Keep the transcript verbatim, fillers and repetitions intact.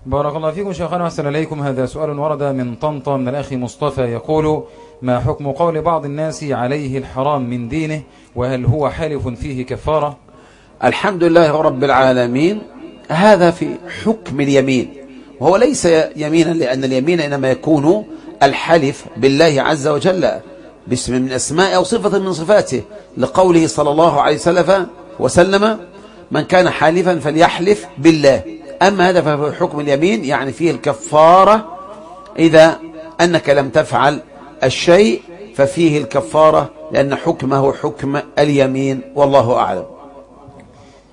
بارك الله فيكم شيخنا وأحسن إليكم. هذا سؤال ورد من طنطا من الأخ مصطفى يقول: ما حكم قول بعض الناس عليه الحرام من دينه، وهل هو حالف فيه كفارة؟ الحمد لله رب العالمين. هذا في حكم اليمين، وهو ليس يمينا، لأن اليمين إنما يكون الحلف بالله عز وجل باسم من أسماء أو صفة من صفاته، لقوله صلى الله عليه وسلم: من كان حالفا فليحلف بالله. أما هذا ففي حكم اليمين، يعني فيه الكفارة. إذا أنك لم تفعل الشيء ففيه الكفارة، لأن حكمه حكم اليمين، والله أعلم.